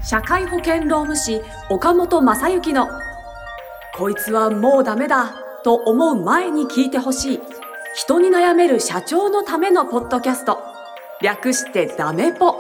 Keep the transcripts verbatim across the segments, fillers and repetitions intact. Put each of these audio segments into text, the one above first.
社会保険労務士岡本正幸のこいつはもうダメだと思う前に聞いてほしい人に悩める社長のためのポッドキャスト、略してダメポ。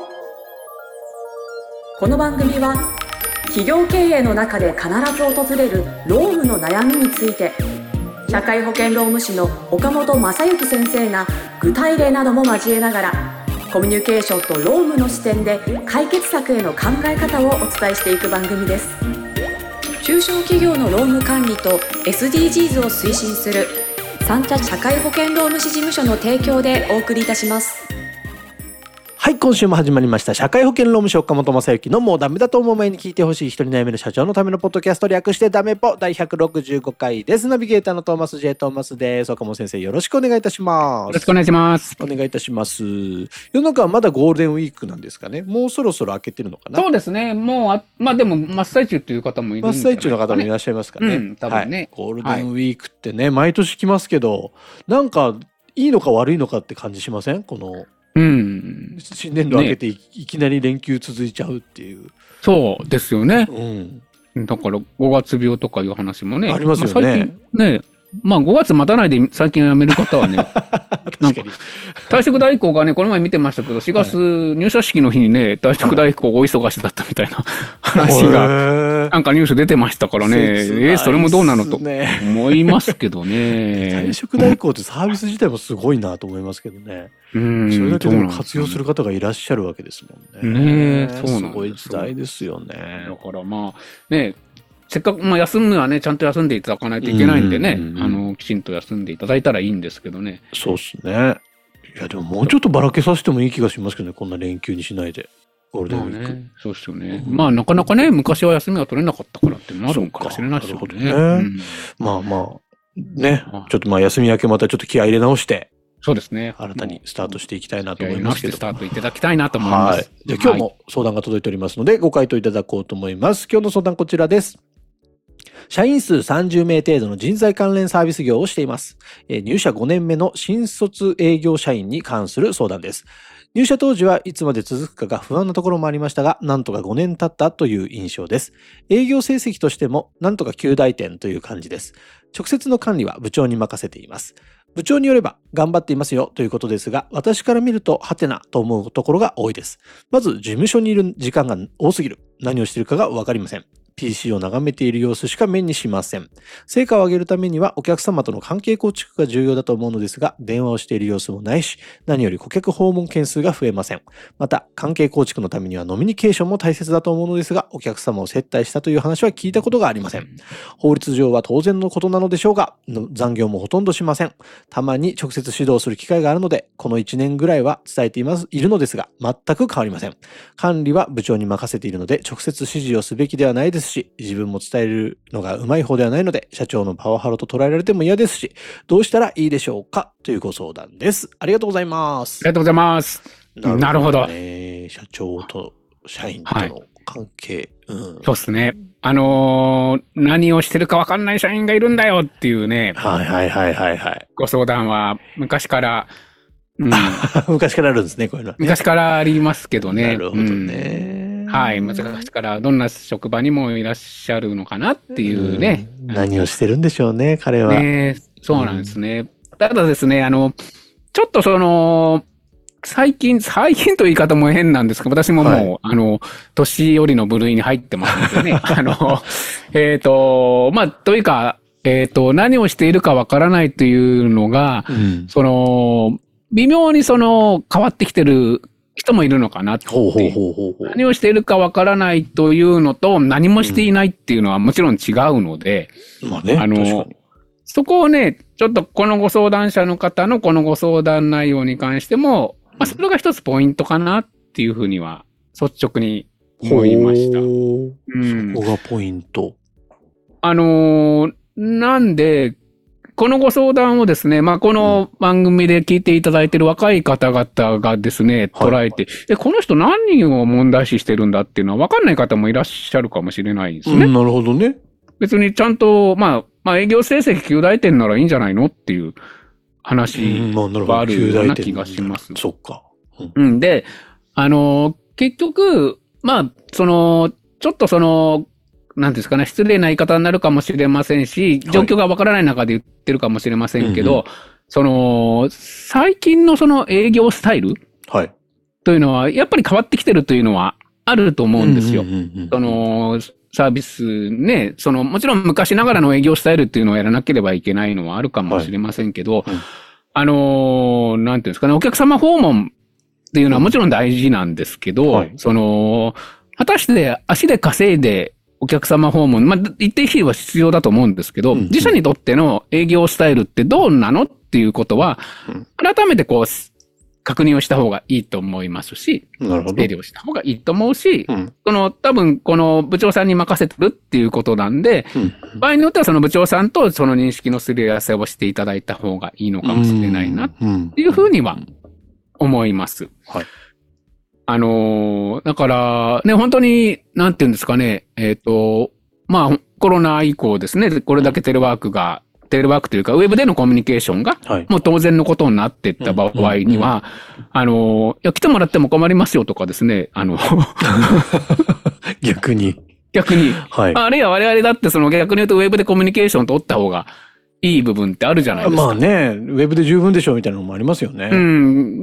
この番組は企業経営の中で必ず訪れる労務の悩みについて、社会保険労務士の岡本正幸先生が具体例なども交えながらコミュニケーションと労務の視点で解決策への考え方をお伝えしていく番組です。中小企業の労務管理と エスディージーズ を推進する三茶社会保険労務士事務所の提供でお送りいたします。 はい、今週も始まりました社会保険労務士岡本正幸のもうダメだと思う前に聞いてほしい人に悩める社長のためのポッドキャスト、略してダメポだいひゃくろくじゅうごかいです。ナビゲーターのトーマス J トーマスです。岡本先生、よろしくお願いいたします。 よろしくお願いします。 お願いいたします。世の中はまだゴールデンウィークなんですかね。もうそろそろ明けてるのかな。 そうですね。もうあまあでも真っ最中という方もいるんですかね。 真っ最中の方もいらっしゃいますかね。 うん、多分ね、はい、 ゴールデンウィークってね、はい、毎年来ますけど、なんかいいのか悪いのかって感じしません？このうん、新年度明けて い,、ね、いきなり連休続いちゃうっていう。 そうですよね、 うん、 だからごがつ病とかいう話もねありますよね。 まあ、最近ね、まあごがつ待たないで最近辞める方はねなんか退職代行がねこの前見てましたけどしがつ入社式の日にね退職代行お忙しだったみたいな話がなんかニュース出てましたからね、えー、それもどうなのと思いますけどね退職代行ってサービス自体もすごいなと思いますけどね。うんそれだけでも活用する方がいらっしゃるわけですもんね。 ねえ、そうなんです。 すごい時代ですよね。 だからまあねせっかく、まあ、休むはね、ちゃんと休んでいただかないといけないんでね、うんうんうん、あの、きちんと休んでいただいたらいいんですけどね。 そうですね。いや、でももうちょっとばらけさせてもいい気がしますけどね、こんな連休にしないで。ゴールデンウィーク。まあね、 そうですよね。うん、まあ、なかなかね、昔は休みが取れなかったからってもあるのかもしれないですよね。ね、うん、 まあまあ、ね、ちょっとまあ、休み明けまたちょっと気合い入れ直して、 そうですね。 新たにスタートしていきたいなと思いますけど。 スタートいただきたいなと思います。はい。 じゃあ今日も相談が届いておりますので、ご回答いただこうと思います。今日の相談こちらです。社員数さんじゅうめい程度の人材関連サービス業をしています。えー、入社ごねんめの新卒営業社員に関する相談です。入社当時はいつまで続くかが不安なところもありましたが、なんとかごねん経ったという印象です。営業成績としてもなんとかきゅうだいてんという感じです。直接の管理は部長に任せています。部長によれば頑張っていますよということですが、私から見るとハテナと思うところが多いです。まず事務所にいる時間が多すぎる。何をしているかがわかりません。ピーシー を眺めている様子しか目にしません。成果を上げるためにはお客様との関係構築が重要だと思うのですが、電話をしている様子もないし、何より顧客訪問件数が増えません。また、関係構築のためにはノミニケーションも大切だと思うのですが、お客様を接待したという話は聞いたことがありません。法律上は当然のことなのでしょうが、残業もほとんどしません。たまに直接指導する機会があるので、このいちねんぐらいは伝えています、いるのですが、全く変わりません。管理は部長に任せているので、直接指示をすべきではないですし、自分も伝えるのがうまい方ではないので、社長のパワハラと捉えられても嫌ですし、どうしたらいいでしょうかというご相談です。ありがとうございます。 ありがとうございます。なるほど。 社長と社員との関係。はい、うん、 そうですね。あのー、何をしてるか分かんない社員がいるんだよっていうね。 はいはいはいはいはい。 ご相談は昔から、 うん、昔からあるんですね、こういうのは、ね。 昔からありますけどね。 なるほどね。うんはい。昔からどんな職場にもいらっしゃるのかなっていうね。 うん、何をしてるんでしょうね、彼は。 ね、そうなんですね。うん、ただですね、あの、ちょっとその、最近、最近という言い方も変なんですけど、私ももう、はい、あの、年寄りの部類に入ってますのでね。あの、えっと、まあ、というか、えっと、何をしているかわからないというのが、うん、その、微妙にその、変わってきてる人もいるのかなって。 ほうほうほうほうほう。 何をしているかわからないというのと、何もしていないっていうのはもちろん違うので、 うん、まあね、 あの、そこをね、ちょっとこのご相談者の方のこのご相談内容に関しても、まあ、それが一つポイントかなっていうふうには、率直に思いました。うん、 そこがポイント。 あのー、なんで、このご相談をですね、まあ、この番組で聞いていただいている若い方々がですね、捉えて、はい、え、この人何を問題視してるんだっていうのは分かんない方もいらっしゃるかもしれないですね。 うん、なるほどね。 別にちゃんと、まあ、まあ、営業成績きゅうだいてんならいいんじゃないのっていう話はあるような気がします。 そっか。 うん。で、あの、結局、 まあ、その、ちょっとその、なんですかね、失礼な言い方になるかもしれませんし、状況がわからない中で言ってるかもしれませんけど、はい、その、最近のその営業スタイルはい。 というのは、やっぱり変わってきてるというのはあると思うんですよ。その、サービスね、その、もちろん昔ながらの営業スタイルっていうのをやらなければいけないのはあるかもしれませんけど、はいうん、あの、なんていうんですかね、お客様訪問っていうのはもちろん大事なんですけど、はい、その、果たして足で稼いでお客様訪問、まあ、一定比は必要だと思うんですけど、うんうん、自社にとっての営業スタイルってどうなのっていうことは、改めてこう、確認をした方がいいと思いますし、 なるほど。 整理をした方がいいと思うし、 うん、 その、多分、この部長さんに任せてるっていうことなんで、うん、場合によってはその部長さんとその認識のすり合わせをしていただいた方がいいのかもしれないな、っていうふうには思います。 はい。 あのー、だから、ね、本当に、なんていうんですかね、えっと、まあ、コロナ以降ですね、これだけテレワークが、テレワークというか、ウェブでのコミュニケーションが、もう当然のことになっていった場合には、あの、いや、来てもらっても困りますよとかですね、あの、 逆に。 逆に。 はい。 あるいは我々だってその逆に言うとウェブでコミュニケーション取った方がいい部分ってあるじゃないですか。 まあね、ウェブで十分でしょみたいなのもありますよね。 うん。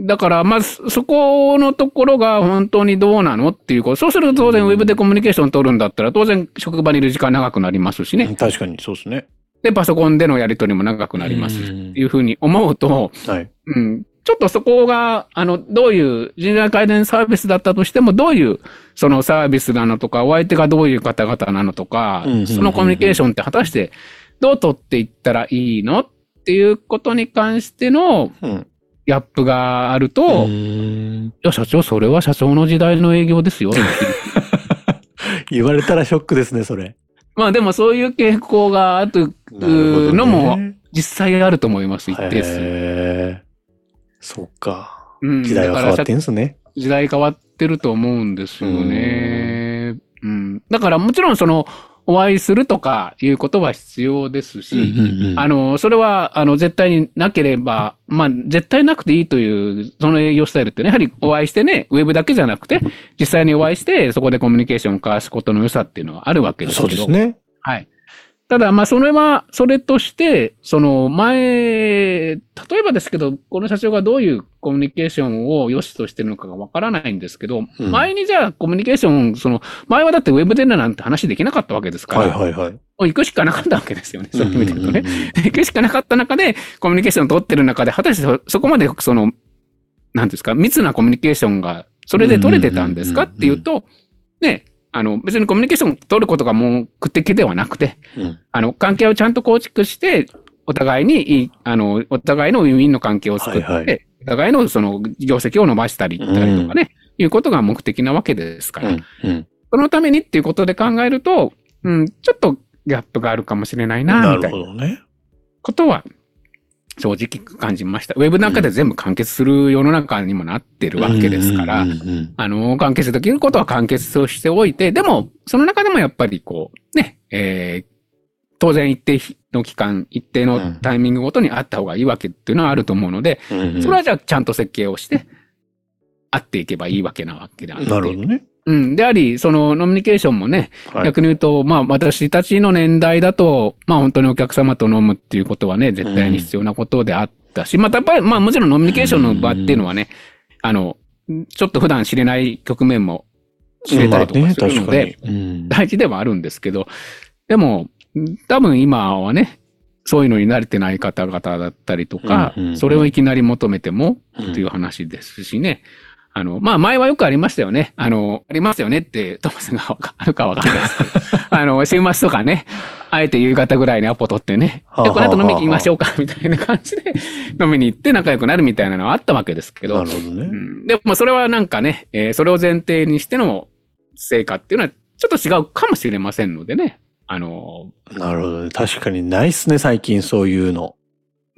だから、まあ、そこのところが本当にどうなのっていうこと。そうすると当然ウェブでコミュニケーション取るんだったら、当然職場にいる時間長くなりますしね。 確かにそうですね。 で、パソコンでのやり取りも長くなりますし、っていうふうに思うと、 はい。 うん。ちょっとそこが、あの、どういう人材改善サービスだったとしても、どういうそのサービスなのとか、お相手がどういう方々なのとか、そのコミュニケーションって果たしてどう取っていったらいいのっていうことに関してのギャップがあると、うん、いや、社長、それは社長の時代の営業ですよ。 言われたらショックですね、それ。 まあでもそういう傾向があるのも実際あると思います、一定数。 へー。そっか。時代は変わってんすね。 時代変わってると思うんですよね。うん。だからもちろんその、お会いするとかいうことは必要ですし、 うんうんうん、 あの、それは、あの、絶対になければ、まあ、絶対なくていいという、その営業スタイルってね、やはりお会いしてね、ウェブだけじゃなくて、実際にお会いして、そこでコミュニケーションを交わすことの良さっていうのはあるわけですけど。 そうですね。 はい。ただ、まあ、それは、それとして、その前、例えばですけど、この社長がどういうコミュニケーションを良しとしてるのかがわからないんですけど、うん、前にじゃあコミュニケーション、その、前はだってウェブでなんて話できなかったわけですから、 はいはいはい。もう行くしかなかったわけですよね。そういう意味で言うとね。行くしかなかった中で、コミュニケーションを取ってる中で、果たしてそ、そこまで、その、なんですか、密なコミュニケーションが、それで取れてたんですかっていうと、ね、あの、別にコミュニケーション取ることが目的ではなくて、 うん、 あの、関係をちゃんと構築して、お互いにいい、あの、お互いのウィンウィンの関係を作って、はいはい、お互いのその業績を伸ばしたりったりとかね、うん、いうことが目的なわけですから、 うんうん、 そのためにっていうことで考えると、うん、ちょっとギャップがあるかもしれないな、みたいなことは、正直感じました。ウェブなんかで全部完結する世の中にもなってるわけですから、あの、完結できることは完結をしておいて、でも、その中でもやっぱりこう、ね、えー、当然一定の期間、一定のタイミングごとにあった方がいいわけっていうのはあると思うので、 うんうん、 それはじゃあちゃんと設計をして、あっていけばいいわけなわけであって。 なるほどね。 うん。であり、その、ノミニケーションもね、はい、逆に言うと、まあ、私たちの年代だと、まあ、本当にお客様と飲むっていうことはね、絶対に必要なことであったし、うん、またやっぱり、まあ、もちろんノミニケーションの場っていうのはね、うん、あの、ちょっと普段知れない局面も知れたりとかするので、 うんまあね、うん、 大事ではあるんですけど、でも、多分今はね、そういうのに慣れてない方々だったりとか、うんうんうん、それをいきなり求めても、という話ですしね、あの、まあ、前はよくありましたよね。あの、ありますよねって、トマスがあるかわかんないですけど。あの、週末とかね、あえて夕方ぐらいにアポ取ってね、で、この後飲みに行きましょうか、みたいな感じで飲みに行って仲良くなるみたいなのはあったわけですけど。 なるほどね。 うん、でも、それはなんかね、えー、それを前提にしての成果っていうのはちょっと違うかもしれませんのでね。あのー、なるほどね。確かにないっすね、最近そういうの。 うん、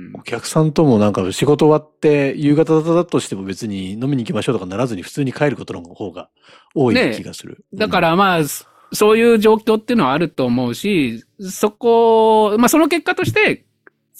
お客さんともなんか仕事終わって夕方だとしても別に飲みに行きましょうとかならずに普通に帰ることの方が多い気がする。 ね、だからまあ、うん、そういう状況っていうのはあると思うし、そこ、まあその結果として、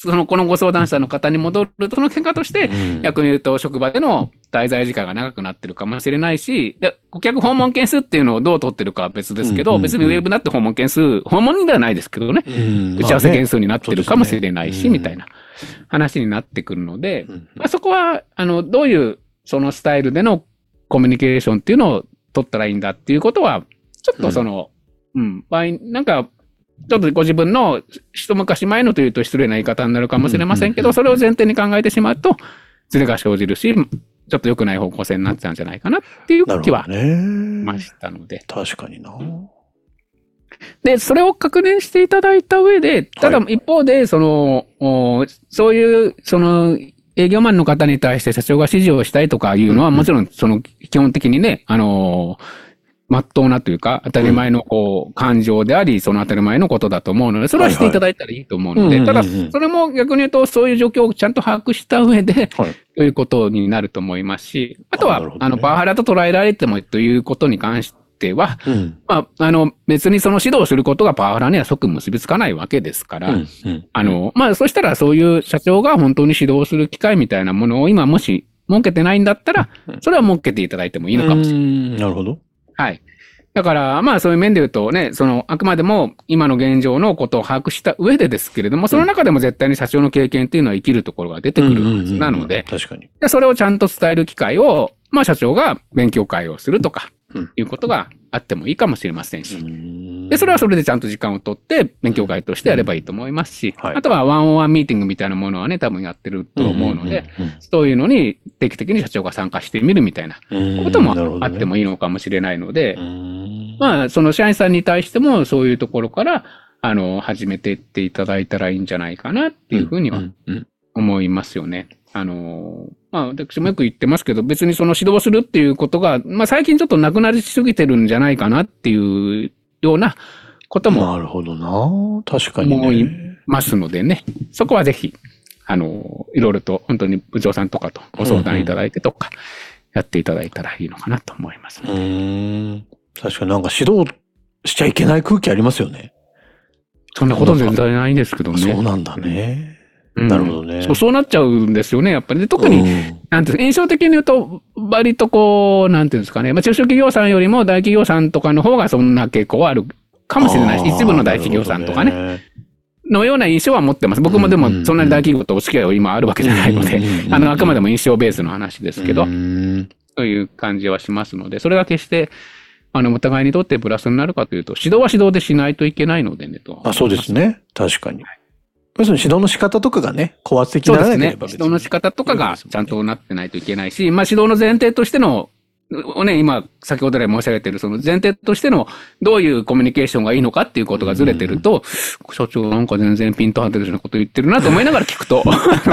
その、このご相談者の方に戻ると、その結果として、 うん逆に言うと、職場での滞在時間が長くなってるかもしれないし、で顧客訪問件数っていうのをどう取ってるかは別ですけど、 うんうんうん別にウェブだって訪問件数、訪問ではないですけどね、 うん打ち合わせ件数になってるかもしれないし、 まあねみたいな話になってくるので、 うんまあ、そこは、あの、どういうそのスタイルでのコミュニケーションっていうのを取ったらいいんだっていうことは、ちょっとその、うん、うん場合なんか、ちょっとご自分の一昔前のというと失礼な言い方になるかもしれませんけど、それを前提に考えてしまうと、ズレが生じるし、ちょっと良くない方向性になっちゃうんじゃないかなっていう気はね、 ましたので。 確かにな。 で、それを確認していただいた上で、ただ一方で、その、おそういう、その、営業マンの方に対して社長が指示をしたいとかいうのは、もちろん、その、基本的にね、あのまっとうなというか、当たり前のこう、感情であり、その当たり前のことだと思うので、それはしていただいたらいいと思うので、ただ、それも逆に言うと、そういう状況をちゃんと把握した上で、 はい、 ということになると思いますし、あとは、あ,、 ね、 あの、パワハラと捉えられてもということに関しては、 うん、 まあ、あの、別にその指導することがパワハラには即結びつかないわけですから、 うんうん、 あの、まあ、そしたらそういう社長が本当に指導する機会みたいなものを今もし設けてないんだったら、それは設けていただいてもいいのかもしれない。 なるほど。 はい。だから、まあそういう面で言うとね、その、あくまでも今の現状のことを把握した上でですけれども、その中でも絶対に社長の経験っていうのは生きるところが出てくるはずなので、 確かに。 それをちゃんと伝える機会を、まあ社長が勉強会をするとか、いうことがあってもいいかもしれませんし、で、それはそれでちゃんと時間を取って勉強会としてやればいいと思いますし、はい、あとはワンオンワンミーティングみたいなものはね、多分やってると思うので、そういうのに定期的に社長が参加してみるみたいなこともあってもいいのかもしれないので、まあ、その社員さんに対してもそういうところから、あの、始めていっていただいたらいいんじゃないかなっていうふうには思いますよね。あの、まあ、私もよく言ってますけど、別にその指導するっていうことが、まあ、最近ちょっとなくなりすぎてるんじゃないかなっていうようなことも。 なるほどな。確かに、ね。 思いますのでね。そこはぜひ、あの、いろいろと本当に部長さんとかとご相談いただいてとか、やっていただいたらいいのかなと思いますので。 うーん。確かになんか指導しちゃいけない空気ありますよね。 そんなこと全然ないんですけどね。 そうなんだね。うん、なるほどね。 そう、そうなっちゃうんですよね、やっぱり。で特に、うん、なんていう印象的に言うと、割とこう、なんていうんですかね。まあ、中小企業さんよりも大企業さんとかの方がそんな傾向はあるかもしれないし、一部の大企業さんとかね。のような印象は持ってます。僕もでもそんなに大企業とお付き合いを今あるわけじゃないので、あの、あくまでも印象ベースの話ですけど、という感じはしますので、それは決して、あの、お互いにとってプラスになるかというと、指導は指導でしないといけないのでね、と。 あ、そうですね。確かに。はい、要するに指導の仕方とかがね、高圧的にならなければ別に、 そうですね。指導の仕方とかがちゃんとなってないといけないし、まあ指導の前提としての、ね、今、先ほど来申し上げている、その前提としての、どういうコミュニケーションがいいのかっていうことがずれてると、うん、社長なんか全然ピント張ってるようなこと言ってるなと思いながら聞くと。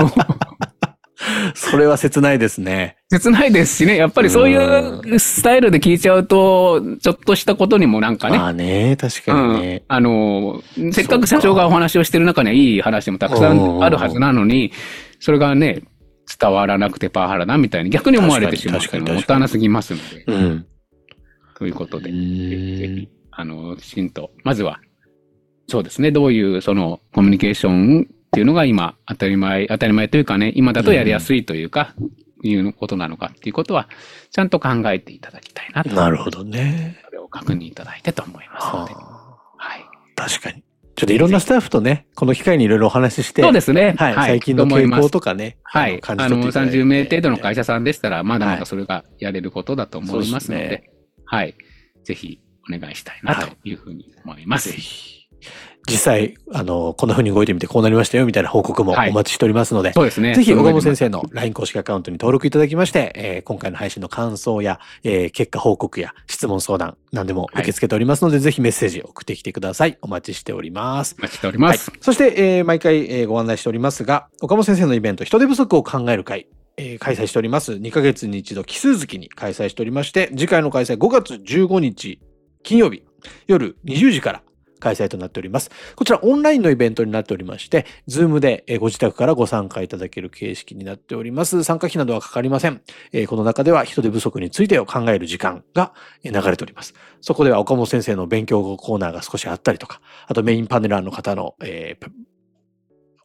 それは切ないですね。 切ないですしね。やっぱりそういうスタイルで聞いちゃうと、ちょっとしたことにもなんかね。 まあね、確かにね。 うん、あの、せっかく社長がお話をしてる中にはいい話もたくさんあるはずなのに、それがね、伝わらなくてパワハラだみたいに逆に思われてしまうのももったいなすぎますので。うん。ということで、ぜひ、あの、きちんと、まずは、そうですね、どういうそのコミュニケーションっていうのが今当たり前、当たり前というかね、今だとやりやすいというか、うん、いうことなのかっていうことは、ちゃんと考えていただきたいなと。 なるほどね。 それを確認いただいてと思いますので。 はあ、はい。確かに。ちょっといろんなスタッフとね、この機会にいろいろお話しして。 そうですね。 はい。はい、最近の傾向とかね。 はい。あの、さんじゅうめい程度の会社さんでしたら、まだまだそれがやれることだと思いますので、はい、ね、はい。ぜひお願いしたいなというふうに思います。はい、ぜひ。 実際、あの、こんな風に動いてみてこうなりましたよみたいな報告もお待ちしておりますので、はい、 そうですね。 ぜひ、岡本先生の ライン 公式アカウントに登録いただきまして、えー、今回の配信の感想や、えー、結果報告や質問相談、何でも受け付けておりますので、はい、ぜひメッセージ送ってきてください。お待ちしております。 お待ちしております。 はい、そして、えー、毎回、えー、ご案内しておりますが、岡本先生のイベント、人手不足を考える会、えー、開催しております。にかげつに一度奇数月に開催しておりまして、次回の開催ごがつじゅうごにち金曜日夜にじゅうじから開催となっております。こちらオンラインのイベントになっておりまして、ズームでご自宅からご参加いただける形式になっております。参加費などはかかりません。この中では人手不足についてを考える時間が流れております。そこでは岡本先生の勉強コーナーが少しあったりとか、あとメインパネラーの方の、えー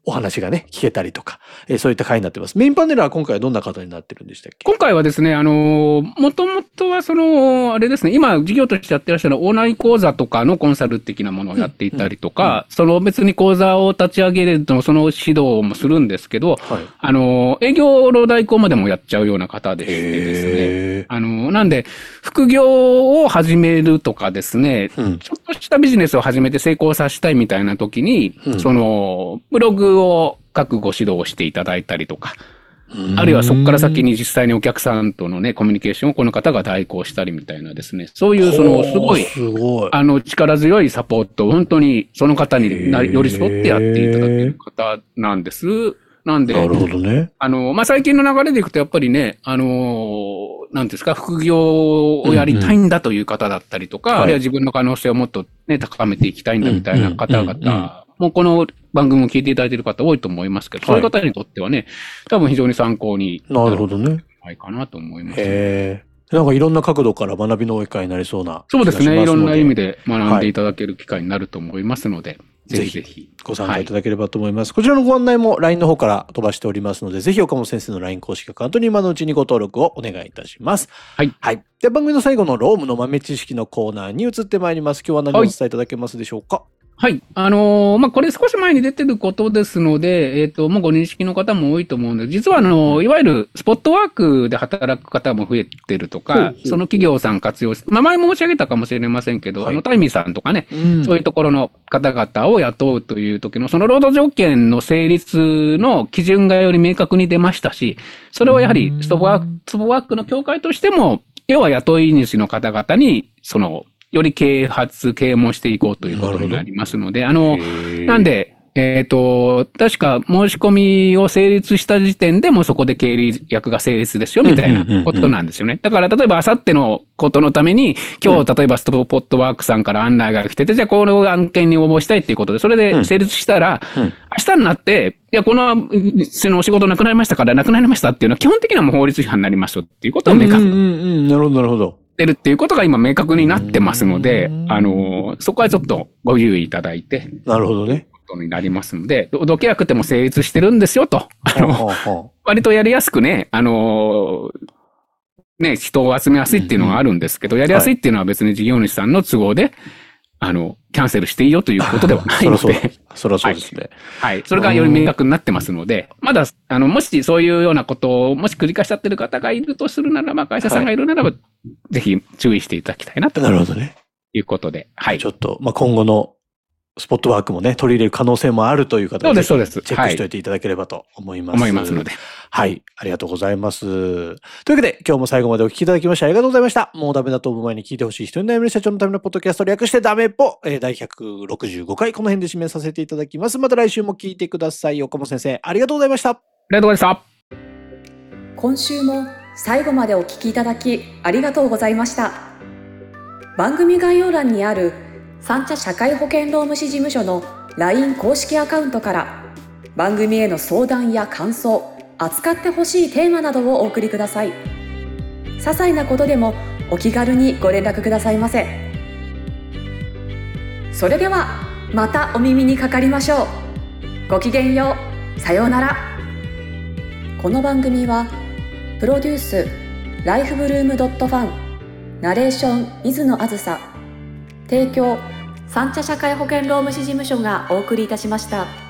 お話がね、聞けたりとか、えーそういった回になってます。メインパネラーは今回はどんな方になってるんでしたっけ？ 今回はですね、あの、もともとはその、あれですね、今事業としてやってらっしゃるオンライン講座とかのコンサル的なものをやっていたりとか、その別に講座を立ち上げるとその指導もするんですけど、 はい、 あの、営業の代行までもやっちゃうような方でしてですね、 へーあの、なんで、副業を始めるとかですね、 うんちょっとしたビジネスを始めて成功させたいみたいな時に、 うんその、ブログを書くご指導をしていただいたりとか、あるいはそこから先に実際にお客さんとのね、コミュニケーションをこの方が代行したりみたいなですね、そういうその、すごい、 すごい。 あの、力強いサポートを本当にその方になり寄り添ってやっていただける方なんです。なんで、 なるほどね。 あの、まあ、最近の流れでいくとやっぱりね、あの、なんですか、副業をやりたいんだという方だったりとか、 うんうんあるいは自分の可能性をもっとね、高めていきたいんだみたいな方うんうんうんうん 々、もうこの番組を聞いていただいている方多いと思いますけど、そういう方にとってはね、多分非常に参考になるほどね。 ないかなと思います。 へえ。なんかいろんな角度から学びの多い会になりそうな気そうがしますので。 ですね。いろんな意味で学んでいただける機会になると思いますので、ぜひぜひ。 ご参加いただければと思います。こちらのご案内も ライン の方から飛ばしておりますので、ぜひ岡本先生の ライン 公式アカウントに今のうちにご登録をお願いいたします。 はい。 はい。では番組の最後のロームの豆知識のコーナーに移ってまいります。今日は何をお伝えいただけますでしょうか？ はい。あのーまあ、これ少し前に出てることですので、えっ、と、もうご認識の方も多いと思うんで、実はあのーいわゆるスポットワークで働く方も増えてるとか、 ほうほうその企業さん活用し、まあ、前も申し上げたかもしれませんけど、 はいあの、タイミーさんとかね、 うんそういうところの方々を雇うという時の、その労働条件の成立の基準がより明確に出ましたし、それをやはりスポットワーク、スポットワークの協会としても、要は雇い主の方々に、その、より啓発、啓蒙していこうということになりますので、あの、なんで、えっ、と、確か申し込みを成立した時点でもうそこで経理役が成立ですよ、みたいなことなんですよね。だから、例えば、あさってのことのために、今日、例えば、ストポットワークさんから案内が来てて、じゃあ、この案件に応募したいっていうことで、それで成立したら、 うんうん明日になって、いや、この、そのお仕事なくなりましたから、なくなりましたっていうのは、基本的にはもう法律違反になりますよっていうことを明確にうんうんうん。なるほど、なるほど。 てるっていうことが今明確になってますのでう、んあの、そこはちょっとご留意いただいて、 なるほどね。 ことになりますので、同契約っても成立してるんですよと、あはあの、 はあはあ割とやりやすくね、あの、ね、人を集めやすいっていうのがあるんですけど、やりやすいっていうのは別に事業主さんの都合で、あの、キャンセルしていいよということではないのそりゃそうだで、 そりゃそうですね。 はい。それがより明確になってますので、まだ、あの、もしそういうようなことを、もし繰り返しちゃってる方がいるとするならば、会社さんがいるならば、ぜひ注意していただきたいなとなるほどね。 いうことで、はいちょ。っと、まあ、今後のスポットワークもね、取り入れる可能性もあるという方は、 そうです、そうです。 チェックしておいていただければと思います。 思いますので。 はい。ありがとうございます。というわけで、今日も最後までお聞きいただきましてありがとうございました。もうダメだと思う前に聞いてほしい人に悩める社長のためのポッドキャスト略してダメポ、えー、だいひゃくろくじゅうごかい、この辺で締めさせていただきます。また来週も聞いてください。岡本先生、ありがとうございました。 ありがとうございました。 今週も最後までお聞きいただきありがとうございました。番組概要欄にある三茶社会保険労務士事務所の ライン 公式アカウントから番組への相談や感想、扱ってほしいテーマなどをお送りください。些細なことでもお気軽にご連絡くださいませ。それではまたお耳にかかりましょう。ごきげんよう。さようなら。この番組はプロデュースライフブルームドットファン、ナレーション水野あずさ、提供三茶社会保険労務士事務所がお送りいたしました。